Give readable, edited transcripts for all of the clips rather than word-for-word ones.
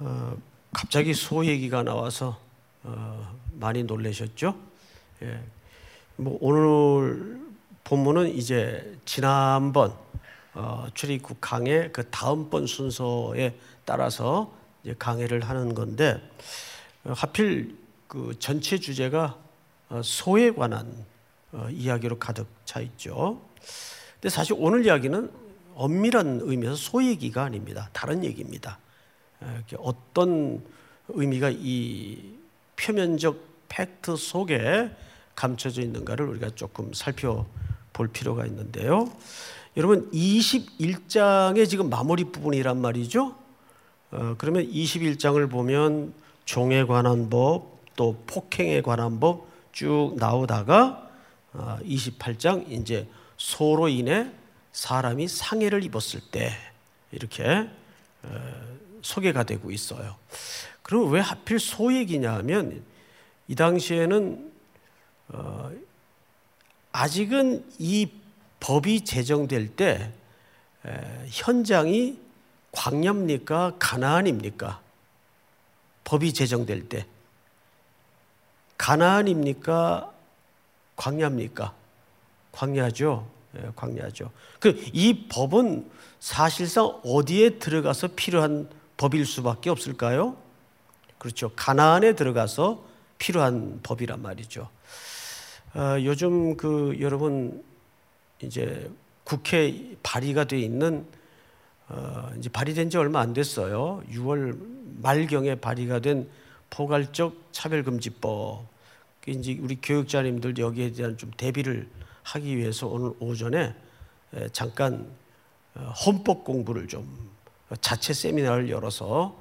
갑자기 소 얘기가 나와서 많이 놀라셨죠? 예. 뭐 오늘 본문은 이제 지난번 출애굽 강해 그 다음번 순서에 따라서 이제 강해를 하는 건데 하필 그 전체 주제가 소에 관한 이야기로 가득 차 있죠. 근데 사실 오늘 이야기는 엄밀한 의미에서 소 얘기가 아닙니다. 다른 얘기입니다. 어떤 의미가 이 표면적 팩트 속에 감춰져 있는가를 우리가 조금 살펴볼 필요가 있는데요. 여러분 21장의 지금 마무리 부분이란 말이죠. 그러면 21장을 보면 종에 관한 법, 또 폭행에 관한 법 쭉 나오다가 28장 이제 소로 인해 사람이 상해를 입었을 때 이렇게 소개가 되고 있어요. 그럼 왜 하필 소 얘기냐 하면 이 당시에는 아직은 이 법이 제정될 때 현장이 광야입니까? 가나안입니까? 법이 제정될 때 가나안입니까? 광야입니까? 광야죠. 광야죠. 이 법은 사실상 어디에 들어가서 필요한 법일 수밖에 없을까요? 그렇죠. 가나안에 들어가서 필요한 법이란 말이죠. 요즘 여러분 이제 국회 발의가 돼 있는 이제 발의된 지 얼마 안 됐어요. 6월 말경에 발의가 된 포괄적 차별금지법. 이제 우리 교육자님들 여기에 대한 좀 대비를 하기 위해서 오늘 오전에 잠깐 헌법 공부를 좀 자체 세미나를 열어서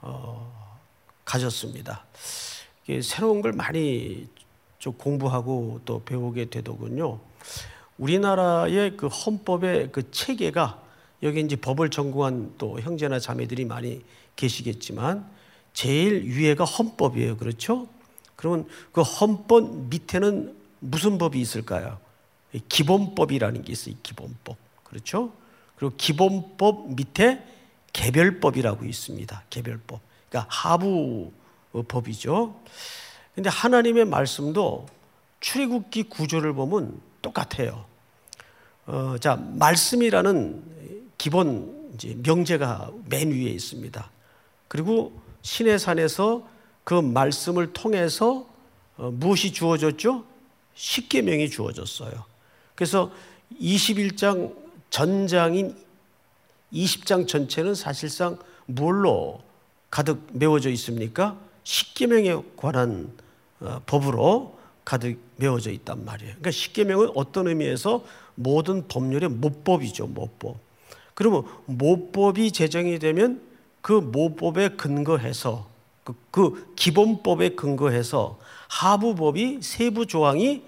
가졌습니다. 새로운 걸 많이 좀 공부하고 또 배우게 되더군요. 우리나라의 그 헌법의 그 체계가 여기 이제 법을 전공한 또 형제나 자매들이 많이 계시겠지만 제일 위에가 헌법이에요. 그렇죠? 그러면 그 헌법 밑에는 무슨 법이 있을까요? 기본법이라는 게 있어요. 기본법. 그렇죠? 그리고 기본법 밑에 개별법이라고 있습니다. 개별법. 그러니까 하부 법이죠. 근데 하나님의 말씀도 출애굽기 구조를 보면 똑같아요. 자, 말씀이라는 기본 이제 명제가 맨 위에 있습니다. 그리고 시내산에서 그 말씀을 통해서 무엇이 주어졌죠? 십계명이 주어졌어요. 그래서 21장 전장인 20장 전체는 사실상 뭘로 가득 메워져 있습니까? 십계명에 관한 법으로 가득 메워져 있단 말이에요. 그러니까 십계명은 어떤 의미에서 모든 법률의 모법이죠. 모법. 그러면 모법이 제정이 되면 그 모법에 근거해서 그 기본법에 근거해서 하부법이 세부 조항이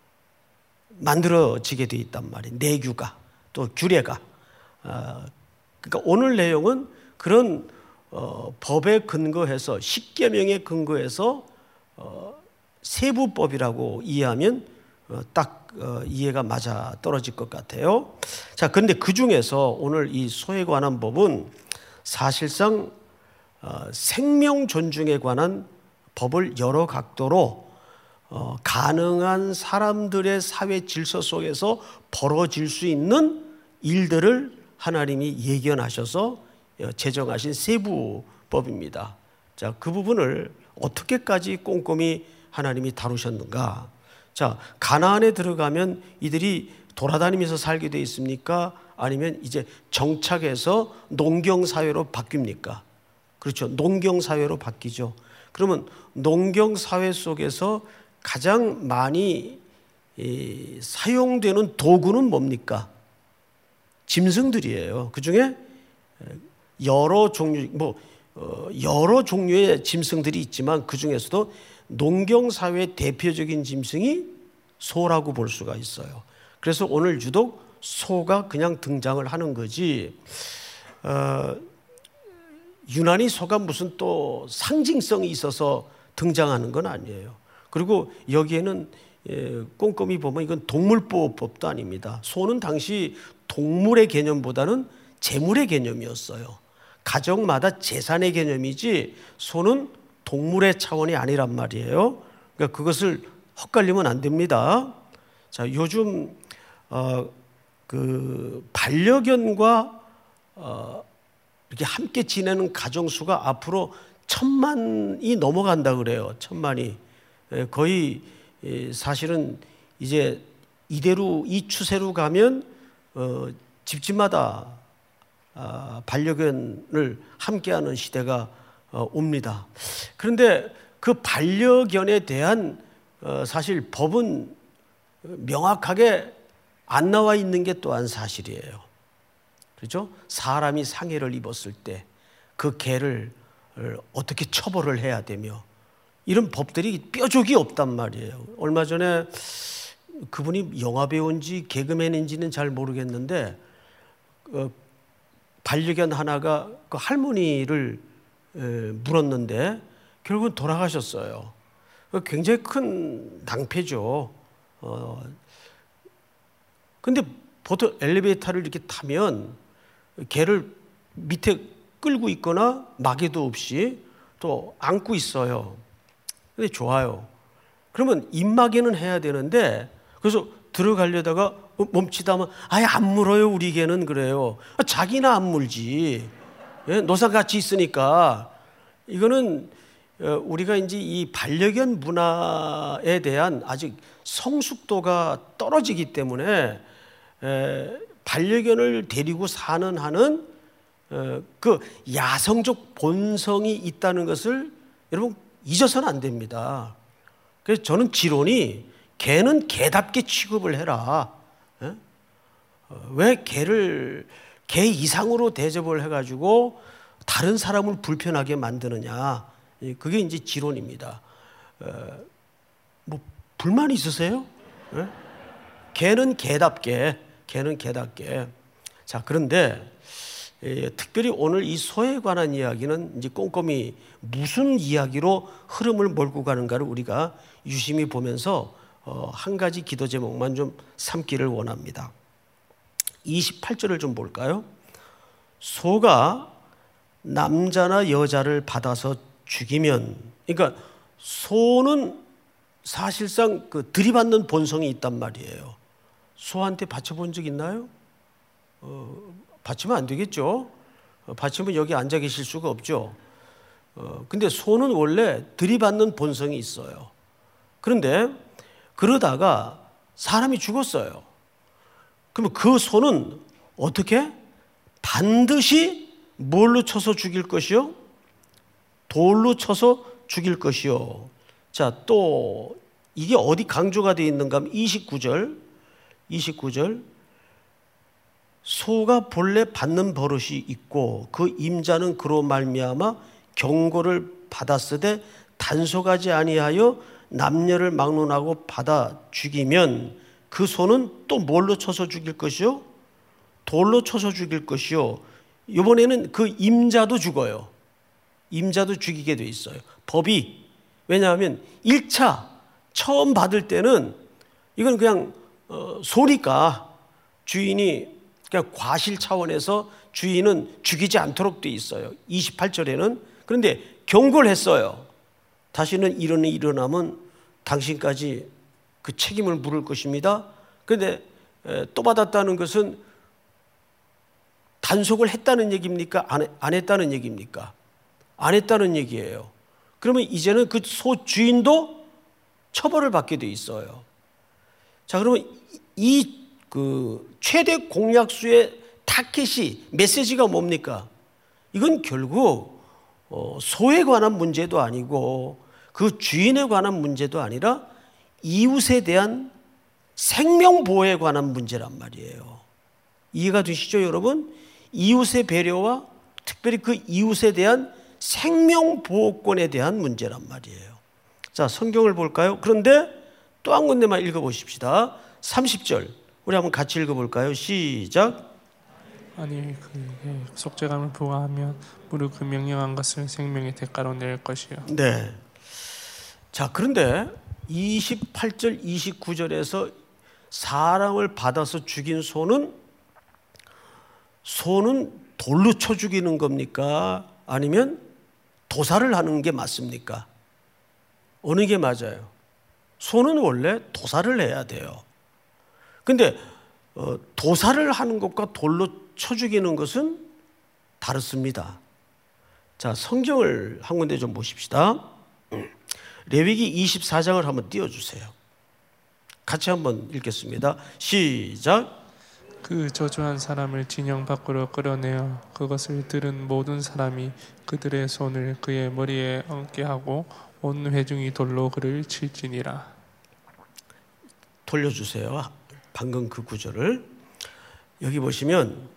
만들어지게 돼 있단 말이에요. 내규가 또 규례가. 그러니까 오늘 내용은 그런 법에 근거해서 십계명에 근거해서 세부법이라고 이해하면 딱 이해가 맞아 떨어질 것 같아요. 자, 그런데 그 중에서 오늘 이 소에 관한 법은 사실상 생명 존중에 관한 법을 여러 각도로 가능한 사람들의 사회 질서 속에서 벌어질 수 있는 일들을 하나님이 예견하셔서 제정하신 세부법입니다. 자, 그 부분을 어떻게까지 꼼꼼히 하나님이 다루셨는가? 자, 가나안에 들어가면 이들이 돌아다니면서 살게 돼 있습니까? 아니면 이제 정착해서 농경사회로 바뀝니까? 그렇죠. 농경사회로 바뀌죠. 그러면 농경사회 속에서 가장 많이 사용되는 도구는 뭡니까? 짐승들이에요. 그 중에 여러 종류의 짐승들이 있지만 그 중에서도 농경사회의 대표적인 짐승이 소라고 볼 수가 있어요. 그래서 오늘 유독 소가 그냥 등장을 하는 거지, 유난히 소가 무슨 또 상징성이 있어서 등장하는 건 아니에요. 그리고 여기에는 꼼꼼히 보면 이건 동물보호법도 아닙니다. 소는 당시 동물의 개념보다는 재물의 개념이었어요. 가정마다 재산의 개념이지 소는 동물의 차원이 아니란 말이에요. 그러니까 그것을 헛갈리면 안 됩니다. 자, 요즘 그 반려견과 이렇게 함께 지내는 가정 수가 앞으로 1000만이 넘어간다 그래요. 1000만이. 거의 사실은 이제 이대로 이 추세로 가면 집집마다 반려견을 함께하는 시대가 옵니다. 그런데 그 반려견에 대한 사실 법은 명확하게 안 나와 있는 게 또한 사실이에요. 그렇죠? 사람이 상해를 입었을 때 그 개를 어떻게 처벌을 해야 되며 이런 법들이 뾰족이 없단 말이에요. 얼마 전에 그분이 영화 배우인지 개그맨인지는 잘 모르겠는데 반려견 하나가 그 할머니를 물었는데 결국은 돌아가셨어요. 굉장히 큰 낭패죠. 근데 보통 엘리베이터를 이렇게 타면 개를 밑에 끌고 있거나 마개도 없이 또 안고 있어요. 근데 좋아요. 그러면 입마개는 해야 되는데 그래서 들어가려다가 멈추다 하면 아예 안 물어요. 우리 개는 그래요. 자기나 안 물지. 예? 노상 같이 있으니까. 이거는 우리가 이제 이 반려견 문화에 대한 아직 성숙도가 떨어지기 때문에 반려견을 데리고 사는 한은 그 야성적 본성이 있다는 것을 여러분 잊어서는 안 됩니다. 그래서 저는 지론이 개는 개답게 취급을 해라. 왜 개를 개 이상으로 대접을 해가지고 다른 사람을 불편하게 만드느냐. 그게 이제 지론입니다. 뭐 불만 있으세요? 개는 개답게. 자, 그런데 특별히 오늘 이 소에 관한 이야기는 이제 꼼꼼히 무슨 이야기로 흐름을 몰고 가는가를 우리가 유심히 보면서 한 가지 기도 제목만 좀 삼기를 원합니다. 28절을 좀 볼까요? 소가 남자나 여자를 받아서 죽이면, 그러니까 소는 사실상 그 들이받는 본성이 있단 말이에요. 소한테 바쳐본 적 있나요? 바치면 안 되겠죠. 바치면 여기 앉아 계실 수가 없죠. 근데 소는 원래 들이받는 본성이 있어요. 그런데 그러다가 사람이 죽었어요. 그러면 그 소는 어떻게? 반드시 뭘로 쳐서 죽일 것이요? 돌로 쳐서 죽일 것이요. 자, 또 이게 어디 강조가 되어 있는가 하면 29절 소가 본래 받는 버릇이 있고 그 임자는 그로 말미암아 경고를 받았으되 단속하지 아니하여 남녀를 막론하고 받아 죽이면 그 소는 또 뭘로 쳐서 죽일 것이요? 돌로 쳐서 죽일 것이요. 이번에는 그 임자도 죽어요. 임자도 죽이게 돼 있어요. 법이. 왜냐하면 1차 처음 받을 때는 이건 그냥 소니까 주인이 그냥 과실 차원에서 주인은 죽이지 않도록 돼 있어요. 28절에는. 그런데 경고를 했어요. 다시는 이런 일이 일어나면 당신까지 그 책임을 물을 것입니다. 그런데 또 받았다는 것은 단속을 했다는 얘기입니까? 안 했다는 얘기입니까? 안 했다는 얘기예요. 그러면 이제는 그 소 주인도 처벌을 받게 돼 있어요. 자, 그러면 이 그 최대 공약수의 타켓이 메시지가 뭡니까? 이건 결국 소에 관한 문제도 아니고 그 주인에 관한 문제도 아니라 이웃에 대한 생명보호에 관한 문제란 말이에요. 이해가 되시죠, 여러분? 이웃의 배려와 특별히 그 이웃에 대한 생명보호권에 대한 문제란 말이에요. 자, 성경을 볼까요? 그런데 또 한 군데만 읽어보십시다. 30절 우리 한번 같이 읽어볼까요? 시작. 아니 그에게 속죄감을 부과하면 무릇 그 명령한 것을 생명의 대가로 낼 것이요. 네. 자, 그런데 28절 29절에서 사람을 받아서 죽인 소는 돌로 쳐 죽이는 겁니까? 아니면 도살을 하는 게 맞습니까? 어느 게 맞아요? 소는 원래 도살을 해야 돼요. 근데 도살을 하는 것과 돌로 쳐 죽이는 것은 다릅니다. 자, 성경을 한 군데 좀 보십시다. 레위기 24장을 한번 띄워주세요. 같이 한번 읽겠습니다. 시작. 그 저주한 사람을 진영 밖으로 끌어내어 그것을 들은 모든 사람이 그들의 손을 그의 머리에 얹게 하고 온 회중이 돌로 그를 칠지니라. 돌려주세요. 방금 그 구절을. 여기 보시면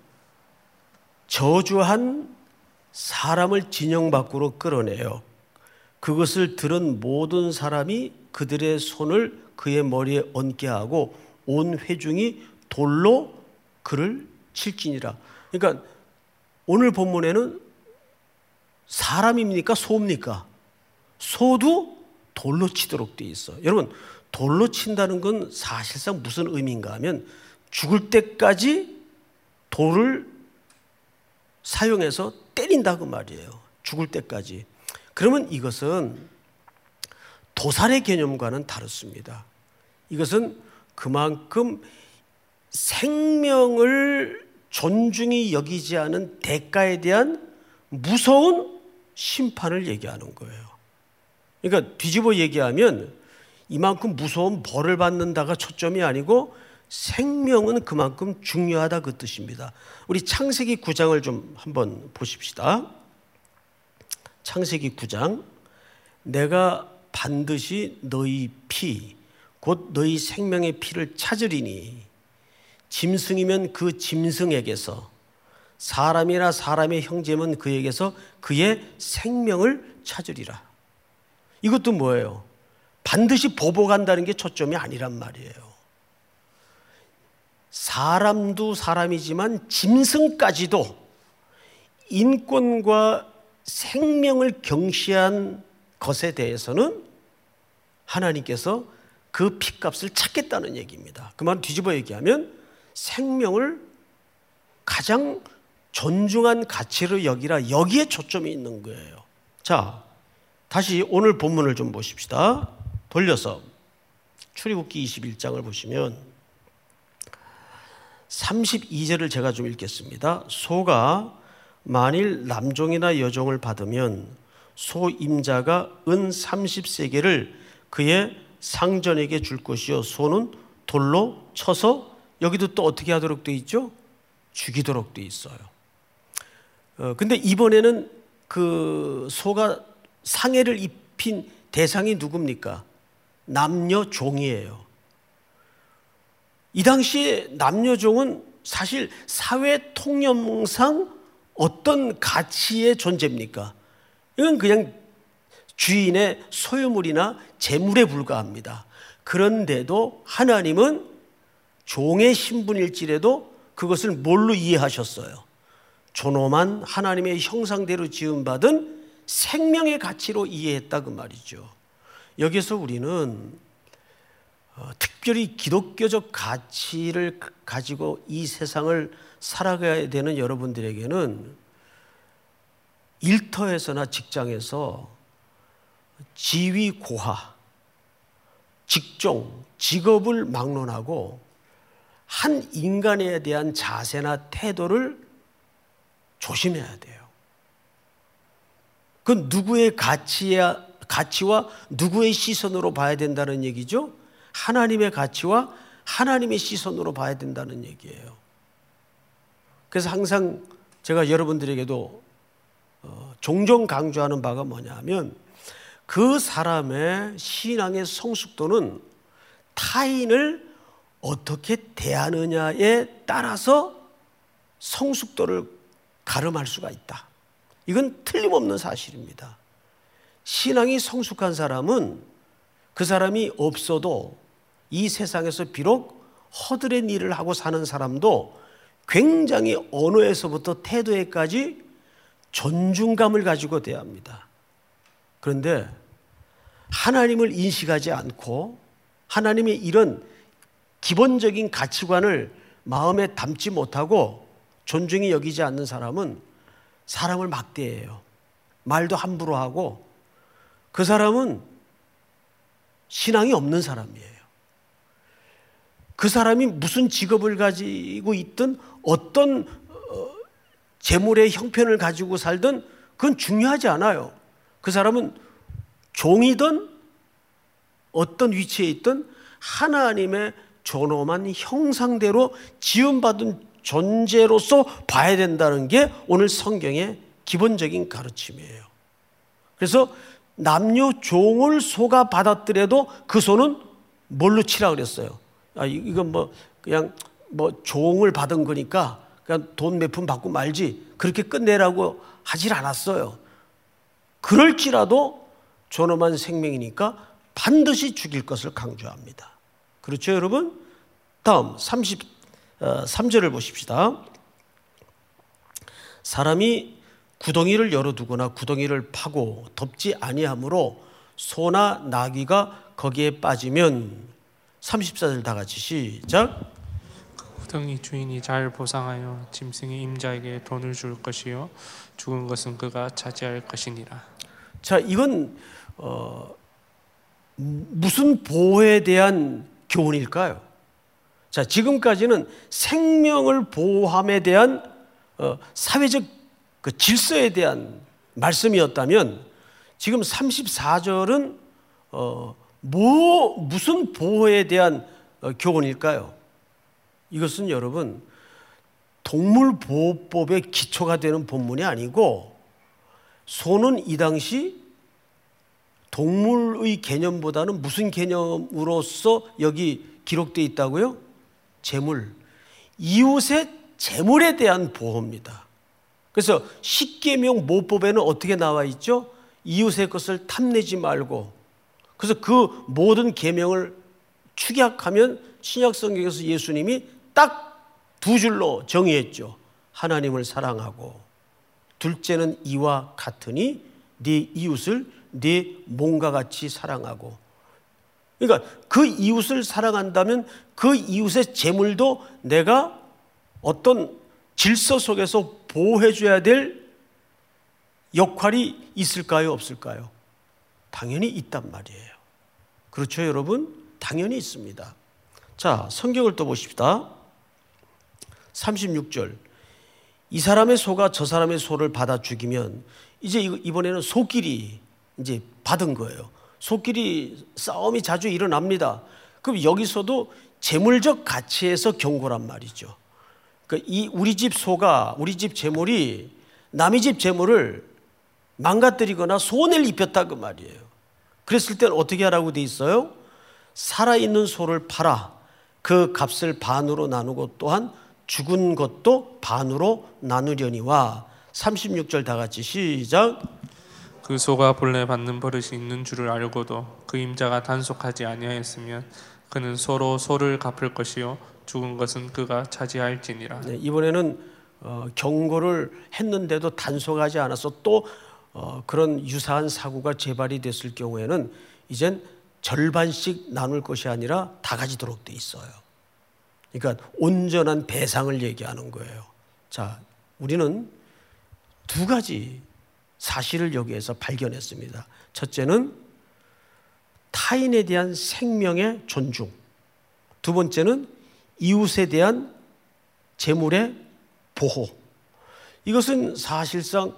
저주한 사람을 진영 밖으로 끌어내요. 그것을 들은 모든 사람이 그들의 손을 그의 머리에 얹게 하고 온 회중이 돌로 그를 칠지니라. 그러니까 오늘 본문에는 사람입니까? 소입니까? 소도 돌로 치도록 되어 있어요. 여러분, 돌로 친다는 건 사실상 무슨 의미인가 하면 죽을 때까지 돌을 사용해서 때린다고 말이에요. 죽을 때까지. 그러면 이것은 도살의 개념과는 다릅니다. 이것은 그만큼 생명을 존중히 여기지 않은 대가에 대한 무서운 심판을 얘기하는 거예요. 그러니까 뒤집어 얘기하면 이만큼 무서운 벌을 받는다가 초점이 아니고 생명은 그만큼 중요하다 그 뜻입니다. 우리 창세기 9장을 좀 한번 보십시다. 창세기 9장. 내가 반드시 너희 피, 곧 너희 생명의 피를 찾으리니 짐승이면 그 짐승에게서, 사람이나 사람의 형제면 그에게서 그의 생명을 찾으리라. 이것도 뭐예요? 반드시 보복한다는 게 초점이 아니란 말이에요. 사람도 사람이지만 짐승까지도 인권과 생명을 경시한 것에 대해서는 하나님께서 그 핏값을 찾겠다는 얘기입니다. 그 말 뒤집어 얘기하면 생명을 가장 존중한 가치로 여기라, 여기에 초점이 있는 거예요. 자, 다시 오늘 본문을 좀 보십시다. 돌려서 출애굽기 21장을 보시면 32절을 제가 좀 읽겠습니다. 소가 만일 남종이나 여종을 받으면 소 임자가 은 30세겔을 그의 상전에게 줄 것이요 소는 돌로 쳐서, 여기도 또 어떻게 하도록 돼 있죠? 죽이도록 돼 있어요. 근데 이번에는 그 소가 상해를 입힌 대상이 누굽니까? 남녀 종이에요. 이 당시에 남녀 종은 사실 사회 통념상 어떤 가치의 존재입니까? 이건 그냥 주인의 소유물이나 재물에 불과합니다. 그런데도 하나님은 종의 신분일지라도 그것을 뭘로 이해하셨어요? 존엄한 하나님의 형상대로 지음받은 생명의 가치로 이해했다 그 말이죠. 여기서 우리는 특별히 기독교적 가치를 가지고 이 세상을 살아가야 되는 여러분들에게는 일터에서나 직장에서 지위 고하, 직종, 직업을 막론하고 한 인간에 대한 자세나 태도를 조심해야 돼요. 그건 누구의 가치와 누구의 시선으로 봐야 된다는 얘기죠? 하나님의 가치와 하나님의 시선으로 봐야 된다는 얘기예요. 그래서 항상 제가 여러분들에게도 종종 강조하는 바가 뭐냐면 그 사람의 신앙의 성숙도는 타인을 어떻게 대하느냐에 따라서 성숙도를 가름할 수가 있다. 이건 틀림없는 사실입니다. 신앙이 성숙한 사람은 그 사람이 없어도 이 세상에서 비록 허들의 일을 하고 사는 사람도 굉장히 언어에서부터 태도에까지 존중감을 가지고 대합니다. 그런데 하나님을 인식하지 않고 하나님의 이런 기본적인 가치관을 마음에 담지 못하고 존중이 여기지 않는 사람은 사람을 막대해요. 말도 함부로 하고 그 사람은 신앙이 없는 사람이에요. 그 사람이 무슨 직업을 가지고 있든 어떤 재물의 형편을 가지고 살든 그건 중요하지 않아요. 그 사람은 종이든 어떤 위치에 있든 하나님의 존엄한 형상대로 지음받은 존재로서 봐야 된다는 게 오늘 성경의 기본적인 가르침이에요. 그래서 남녀 종을 속아 받았더라도 그 손은 뭘로 치라 그랬어요? 이건 그냥 종을 받은 거니까 그냥 돈 몇 푼 받고 말지 그렇게 끝내라고 하질 않았어요. 그럴지라도 존엄한 생명이니까 반드시 죽일 것을 강조합니다. 그렇죠, 여러분? 다음 33절을 보십시다. 사람이 구덩이를 열어두거나 구덩이를 파고 덮지 아니하므로 소나 나귀가 거기에 빠지면 34절 다 같이 시작. 구덩이 주인이 잘 보상하여 짐승의 임자에게 돈을 줄 것이요 죽은 것은 그가 차지할 것이니라. 자, 이건 무슨 보호에 대한 교훈일까요? 자, 지금까지는 생명을 보호함에 대한 사회적 그 질서에 대한 말씀이었다면 지금 34절은 무슨 보호에 대한 교훈일까요? 이것은 여러분 동물보호법의 기초가 되는 본문이 아니고 소는 이 당시 동물의 개념보다는 무슨 개념으로서 여기 기록되어 있다고요? 재물, 이웃의 재물에 대한 보호입니다. 그래서 십계명 모법에는 어떻게 나와 있죠? 이웃의 것을 탐내지 말고. 그래서 그 모든 계명을 축약하면 신약 성경에서 예수님이 딱 두 줄로 정의했죠. 하나님을 사랑하고 둘째는 이와 같으니 네 이웃을 네 몸과 같이 사랑하고. 그러니까 그 이웃을 사랑한다면 그 이웃의 재물도 내가 어떤 질서 속에서 보호해줘야 될 역할이 있을까요? 없을까요? 당연히 있단 말이에요. 그렇죠, 여러분? 당연히 있습니다. 자, 성경을 또 보십시다. 36절. 이 사람의 소가 저 사람의 소를 받아 죽이면 이제 이번에는 소끼리 이제 받은 거예요. 소끼리 싸움이 자주 일어납니다. 그럼 여기서도 재물적 가치에서 경고란 말이죠. 그러니까 우리 집 소가 우리 집 재물이 남의 집 재물을 망가뜨리거나 손해를 입혔다 그 말이에요. 그랬을 때는 어떻게 하라고 돼 있어요? 살아있는 소를 팔아 그 값을 반으로 나누고 또한 죽은 것도 반으로 나누려니와. 36절 다 같이 시작. 그 소가 본래 받는 버릇이 있는 줄을 알고도 그 임자가 단속하지 아니하였으면 그는 서로 소를 갚을 것이요 죽은 것은 그가 차지할지니라. 네, 이번에는 경고를 했는데도 단속하지 않아서 또 그런 유사한 사고가 재발이 됐을 경우에는 이젠 절반씩 나눌 것이 아니라 다 가지도록 돼 있어요. 그러니까 온전한 배상을 얘기하는 거예요. 자, 우리는 두 가지 사실을 여기에서 발견했습니다. 첫째는 타인에 대한 생명의 존중. 두 번째는 이웃에 대한 재물의 보호. 이것은 사실상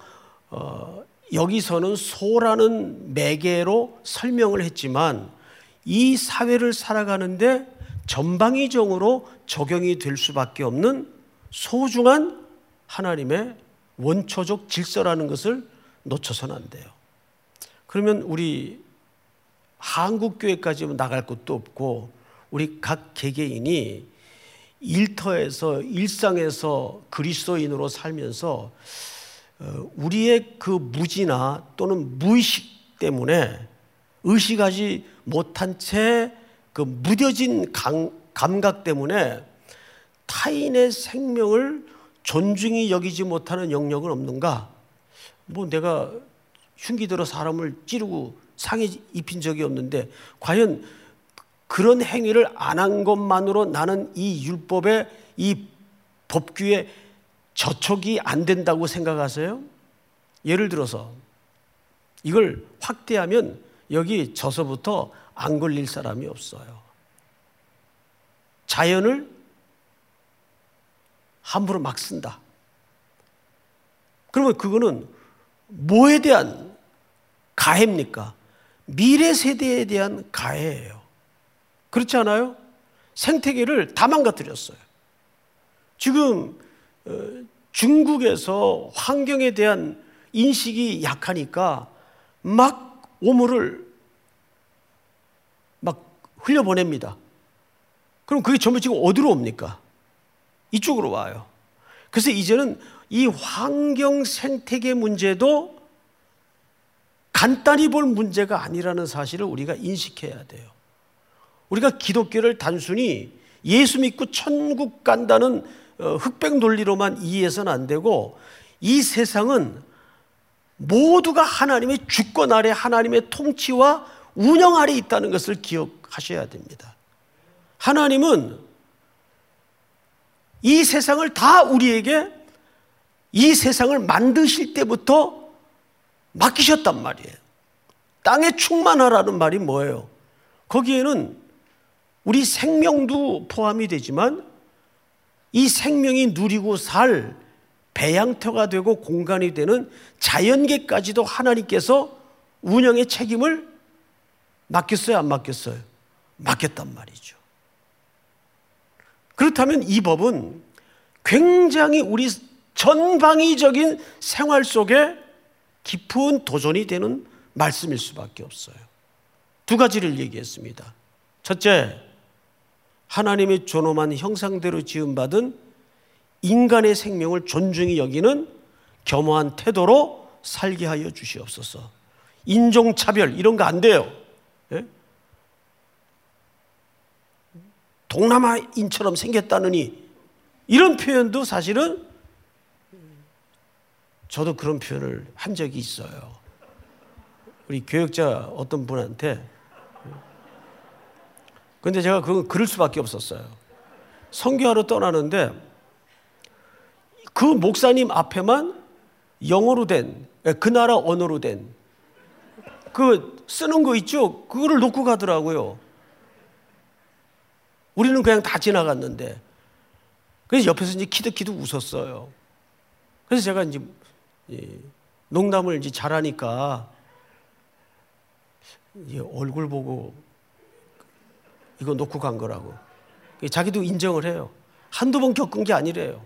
여기서는 소라는 매개로 설명을 했지만 이 사회를 살아가는데 전방위적으로 적용이 될 수밖에 없는 소중한 하나님의 원초적 질서라는 것을 놓쳐서는 안 돼요. 그러면 우리 한국교회까지 나갈 곳도 없고 우리 각 개개인이 일터에서 일상에서 그리스도인으로 살면서 우리의 그 무지나 또는 무의식 때문에 의식하지 못한 채 그 무뎌진 감각 때문에 타인의 생명을 존중히 여기지 못하는 영역은 없는가? 내가 흉기 들어 사람을 찌르고 상해 입힌 적이 없는데 과연 그런 행위를 안 한 것만으로 나는 이 율법의 이 법규의 저촉이 안 된다고 생각하세요? 예를 들어서 이걸 확대하면 여기 저서부터 안 걸릴 사람이 없어요. 자연을 함부로 막 쓴다. 그러면 그거는 뭐에 대한 가해입니까? 미래 세대에 대한 가해예요. 그렇지 않아요? 생태계를 다 망가뜨렸어요. 지금 중국에서 환경에 대한 인식이 약하니까 막 오물을 막 흘려보냅니다. 그럼 그게 전부 지금 어디로 옵니까? 이쪽으로 와요. 그래서 이제는 이 환경 생태계 문제도 간단히 볼 문제가 아니라는 사실을 우리가 인식해야 돼요. 우리가 기독교를 단순히 예수 믿고 천국 간다는 흑백 논리로만 이해해서는 안 되고, 이 세상은 모두가 하나님의 주권 아래 하나님의 통치와 운영 아래 있다는 것을 기억하셔야 됩니다. 하나님은 이 세상을 다 우리에게 이 세상을 만드실 때부터 맡기셨단 말이에요. 땅에 충만하라는 말이 뭐예요? 거기에는 우리 생명도 포함이 되지만 이 생명이 누리고 살 배양터가 되고 공간이 되는 자연계까지도 하나님께서 운영의 책임을 맡겼어요, 안 맡겼어요? 맡겼단 말이죠. 그렇다면 이 법은 굉장히 우리 전방위적인 생활 속에 깊은 도전이 되는 말씀일 수밖에 없어요. 두 가지를 얘기했습니다. 첫째, 하나님의 존엄한 형상대로 지음받은 인간의 생명을 존중히 여기는 겸허한 태도로 살게 하여 주시옵소서. 인종차별 이런 거 안 돼요. 예? 동남아인처럼 생겼다느니 이런 표현도 사실은 저도 그런 표현을 한 적이 있어요. 우리 교역자 어떤 분한테. 그런데 제가 그건 그럴 수밖에 없었어요. 선교하러 떠나는데 그 목사님 앞에만 영어로 된, 그 나라 언어로 된 그 쓰는 거 있죠? 그거를 놓고 가더라고요. 우리는 그냥 다 지나갔는데. 그래서 옆에서 이제 키득키득 웃었어요. 그래서 제가 이제 농담을 이제 잘하니까 얼굴 보고 이거 놓고 간 거라고. 자기도 인정을 해요. 한두 번 겪은 게 아니래요.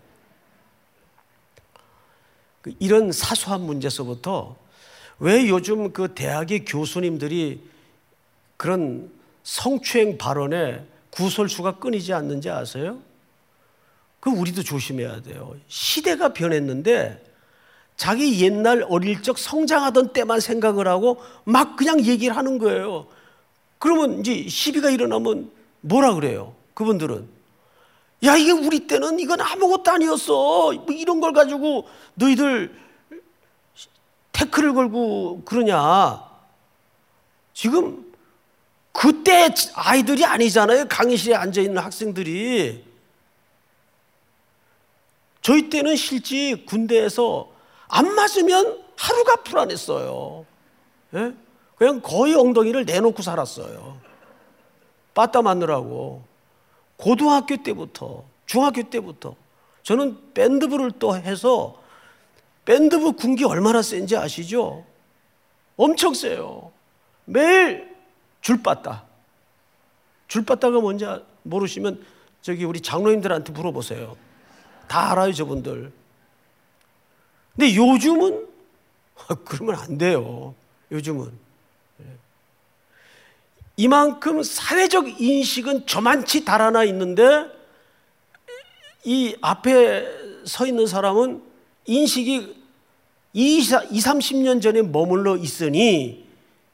이런 사소한 문제서부터 왜 요즘 그 대학의 교수님들이 그런 성추행 발언에 구설수가 끊이지 않는지 아세요? 그 우리도 조심해야 돼요. 시대가 변했는데 자기 옛날 어릴 적 성장하던 때만 생각을 하고 막 그냥 얘기를 하는 거예요. 그러면 이제 시비가 일어나면 뭐라 그래요? 그분들은 야, 이게 우리 때는 이건 아무것도 아니었어. 뭐 이런 걸 가지고 너희들 태클을 걸고 그러냐. 지금 그때 아이들이 아니잖아요. 강의실에 앉아있는 학생들이. 저희 때는 실제 군대에서 안 맞으면 하루가 불안했어요. 예? 그냥 거의 엉덩이를 내놓고 살았어요. 빠따 맞느라고. 고등학교 때부터, 중학교 때부터. 저는 밴드부를 또 해서 밴드부 군기 얼마나 센지 아시죠? 엄청 세요. 매일 줄빠따. 줄빠따가 뭔지 모르시면 저기 우리 장로님들한테 물어보세요. 다 알아요, 저분들. 근데 요즘은 그러면 안 돼요. 요즘은 이만큼 사회적 인식은 저만치 달아나 있는데 이 앞에 서 있는 사람은 인식이 20-30년 전에 머물러 있으니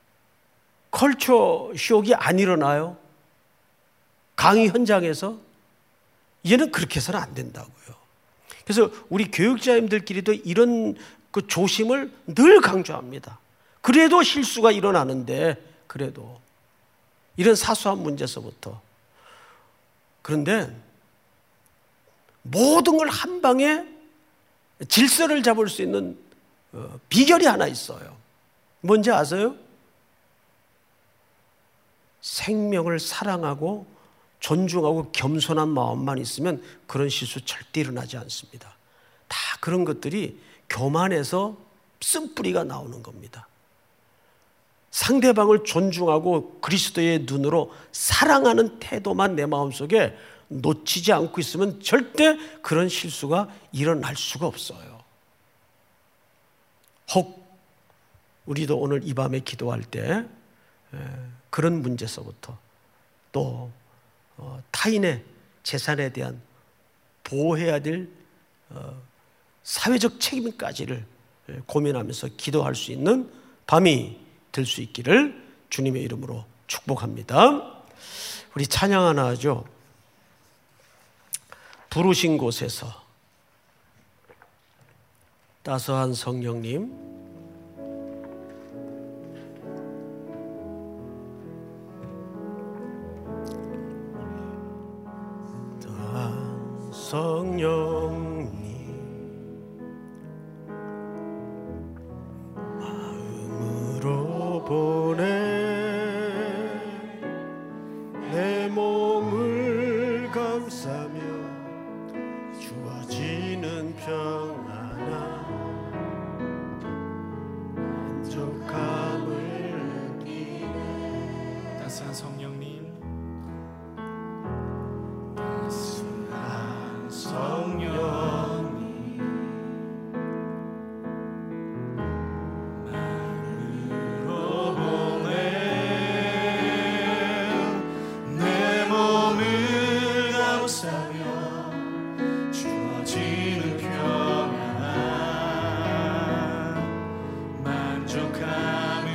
컬처 쇼크가 안 일어나요? 강의 현장에서? 이제는 그렇게 해서는 안 된다고요. 그래서 우리 교육자님들끼리도 이런 그 조심을 늘 강조합니다. 그래도 실수가 일어나는데, 그래도 이런 사소한 문제서부터. 그런데 모든 걸 한 방에 질서를 잡을 수 있는 비결이 하나 있어요. 뭔지 아세요? 생명을 사랑하고 존중하고 겸손한 마음만 있으면 그런 실수 절대 일어나지 않습니다. 다 그런 것들이 교만에서 쓴뿌리가 나오는 겁니다. 상대방을 존중하고 그리스도의 눈으로 사랑하는 태도만 내 마음속에 놓치지 않고 있으면 절대 그런 실수가 일어날 수가 없어요. 혹 우리도 오늘 이 밤에 기도할 때 그런 문제서부터 또 타인의 재산에 대한 보호해야 될 사회적 책임까지를 고민하면서 기도할 수 있는 밤이 될 수 있기를 주님의 이름으로 축복합니다. 우리 찬양 하나 하죠. 부르신 곳에서. 따스한 성령님, 따스한 성령님, 마음으로 보내 내 몸을 감싸며 주어지는 평안한 만족함을 느끼네. 따스한 성령님, 따스한 성령님, 마음으로 보내 내 몸을 감싸며 주어지는 평안한 만족함을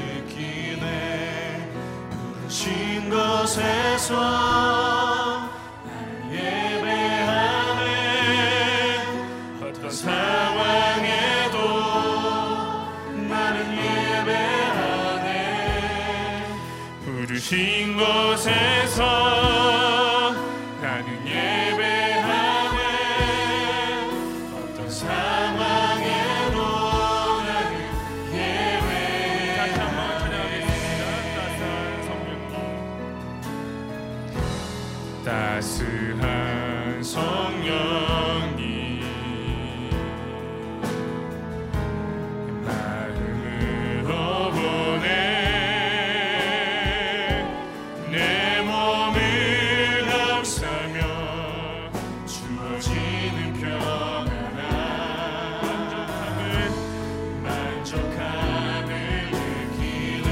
느끼네. 부르신 곳에서 나를 예배하네. 어떤 상황에도 나는 예배하네. 부르신 곳에서 나는 예배하네. 어떤 상황에도 나는 예배하네. 다시 한번 찬양하겠습니다. 따스한 성령님, 마음으로 보내 내 몸을 감싸며 주어지는 평안한 만족함을 느끼네.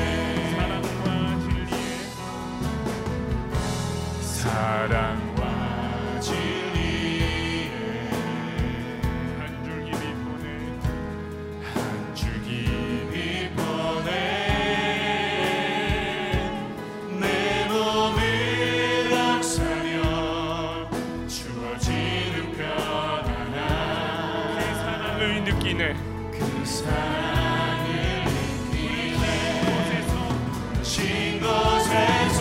사랑과 진리에 한 줄기 빛 보내 내 몸을 감싸며 주어지는 평안한 그 사랑을 느끼네. 그 사랑을 느끼네. 신 곳에서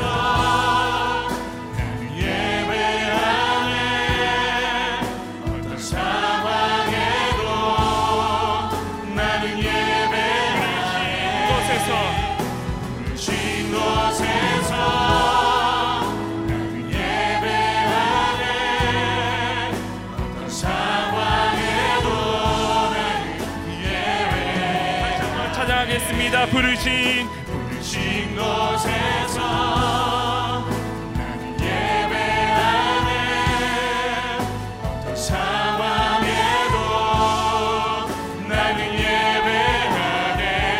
나는 예배하네. 어떤 상황에도 나는 예배하네. 부르신 곳에서 나는 예배하네. 어떤 상황에도 나는 예배하네. 찬양하겠습니다. 부르신 곳에서 나는 예배하네. 어떤 상황에도 나는 예배하네.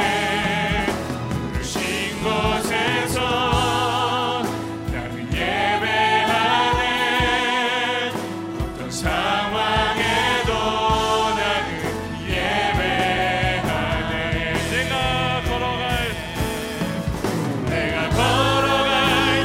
부르신 곳에서 나는 예배하네. 어떤 상황에도 나는 예배하네. 내가 걸어갈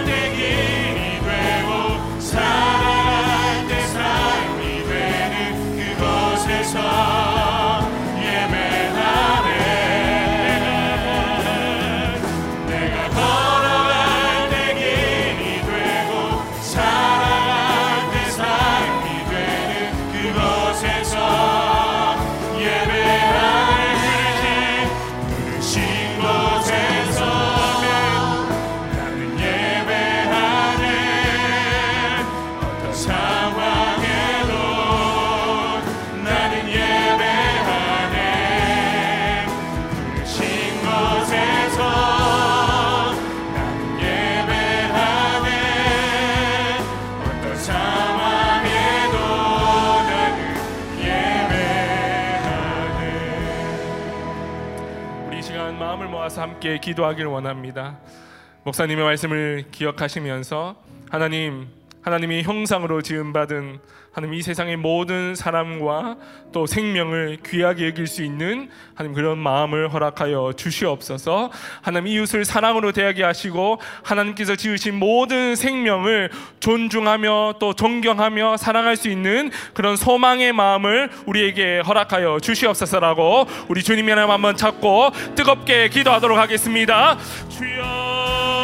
마음을 모아서 함께 기도하기를 원합니다. 목사님의 말씀을 기억하시면서 하나님이 형상으로 지음받은 하나님 이 세상의 모든 사람과 또 생명을 귀하게 여길 수 있는 하나님 그런 마음을 허락하여 주시옵소서. 하나님 이웃을 사랑으로 대하게 하시고 하나님께서 지으신 모든 생명을 존중하며 또 존경하며 사랑할 수 있는 그런 소망의 마음을 우리에게 허락하여 주시옵소서라고 우리 주님의 이름 한번 찾고 뜨겁게 기도하도록 하겠습니다. 주여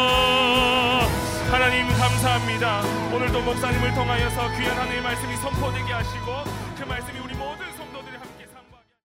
하나님 감사합니다. 오늘도 목사님을 통하여서 귀한 하나님의 말씀이 선포되게 하시고 그 말씀이 우리 모든